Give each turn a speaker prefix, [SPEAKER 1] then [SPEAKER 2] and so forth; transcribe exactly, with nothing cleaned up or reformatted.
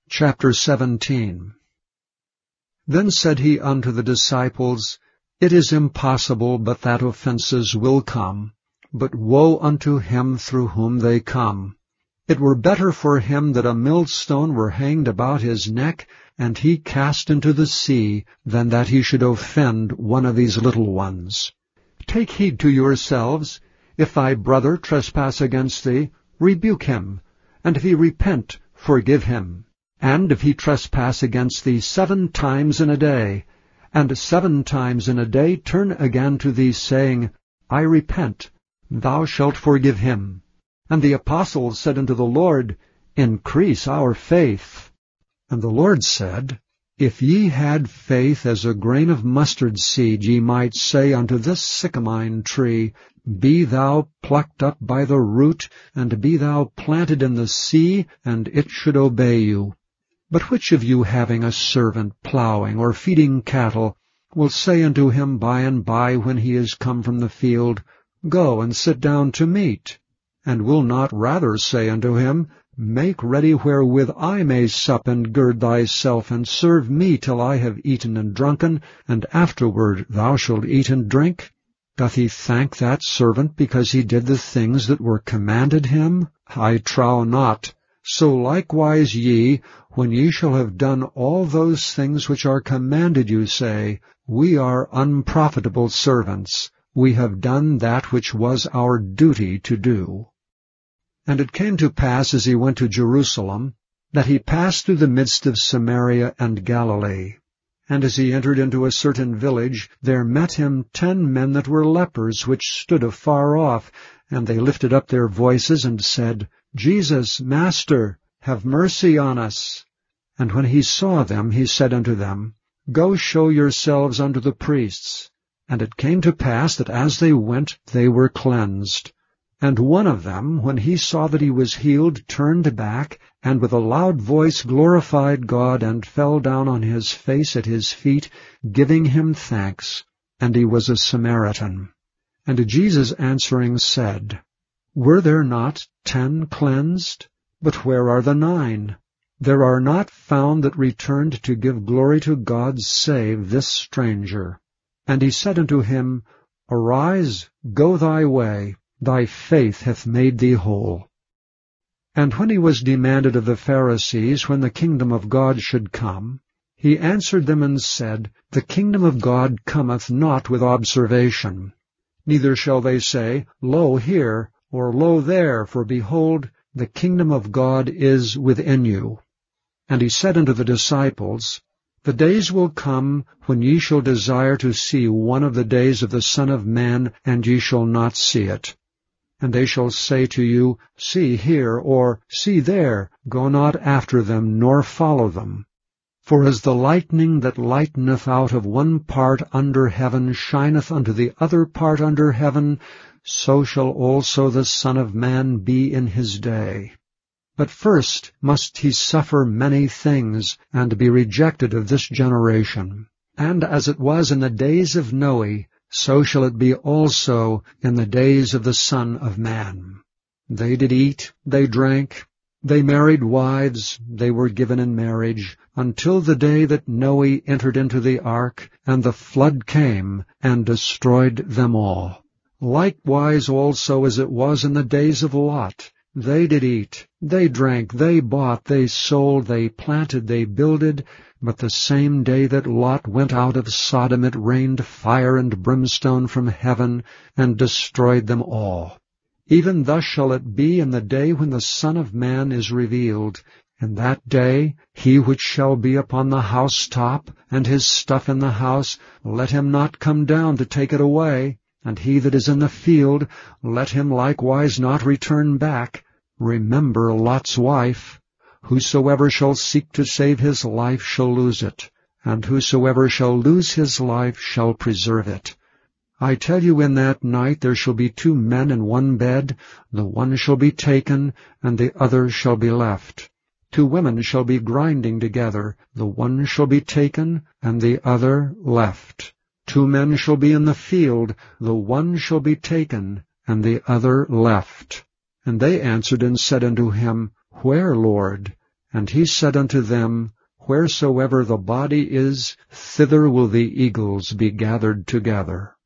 [SPEAKER 1] Chapter seventeen. Then said he unto the disciples, It is impossible but that offenses will come, but woe unto him through whom they come. It were better for him that a millstone were hanged about his neck, and he cast into the sea, than that he should offend one of these little ones. Take heed to yourselves. If thy brother trespass against thee, rebuke him, and if he repent, forgive him. And if he trespass against thee seven times in a day, and seven times in a day turn again to thee, saying, I repent, thou shalt forgive him. And the apostles said unto the Lord, Increase our faith. And the Lord said, If ye had faith as a grain of mustard seed, ye might say unto this sycamine tree, Be thou plucked up by the root, and be thou planted in the sea, and it should obey you. But which of you, having a servant plowing or feeding cattle, will say unto him by and by, when he is come from the field, Go and sit down to meat? And will not rather say unto him, Make ready wherewith I may sup, and gird thyself, and serve me till I have eaten and drunken, and afterward thou shalt eat and drink? Doth he thank that servant because he did the things that were commanded him? I trow not. So likewise ye, when ye shall have done all those things which are commanded you, say, We are unprofitable servants. We have done that which was our duty to do. And it came to pass, as he went to Jerusalem, that he passed through the midst of Samaria and Galilee. And as he entered into a certain village, there met him ten men that were lepers, which stood afar off, and they lifted up their voices, and said, Jesus, Master, have mercy on us. And when he saw them, he said unto them, Go show yourselves unto the priests. And it came to pass that as they went, they were cleansed. And one of them, when he saw that he was healed, turned back, and with a loud voice glorified God, and fell down on his face at his feet, giving him thanks. And he was a Samaritan. And Jesus answering said, Were there not ten cleansed? But where are the nine? There are not found that returned to give glory to God, save this stranger. And he said unto him, Arise, go thy way, thy faith hath made thee whole. And when he was demanded of the Pharisees when the kingdom of God should come, he answered them and said, The kingdom of God cometh not with observation. Neither shall they say, Lo here, or lo there, for behold, the kingdom of God is within you. And he said unto the disciples, The days will come when ye shall desire to see one of the days of the Son of Man, and ye shall not see it. And they shall say to you, See here, or See there, go not after them, nor follow them. For as the lightning that lighteneth out of one part under heaven shineth unto the other part under heaven, so shall also the Son of Man be in his day. But first must he suffer many things, and be rejected of this generation. And as it was in the days of Noe, so shall it be also in the days of the Son of Man. They did eat, they drank, they married wives, they were given in marriage, until the day that Noe entered into the ark, and the flood came, and destroyed them all. Likewise also as it was in the days of Lot. They did eat, they drank, they bought, they sold, they planted, they builded, but the same day that Lot went out of Sodom it rained fire and brimstone from heaven, and destroyed them all. Even thus shall it be in the day when the Son of Man is revealed. In that day he which shall be upon the housetop, and his stuff in the house, let him not come down to take it away. And he that is in the field, let him likewise not return back. Remember Lot's wife. Whosoever shall seek to save his life shall lose it, and whosoever shall lose his life shall preserve it. I tell you, in that night there shall be two men in one bed, the one shall be taken, and the other shall be left. Two women shall be grinding together, the one shall be taken, and the other left. Two men shall be in the field, the one shall be taken, and the other left. And they answered and said unto him, Where, Lord? And he said unto them, Wheresoever the body is, thither will the eagles be gathered together.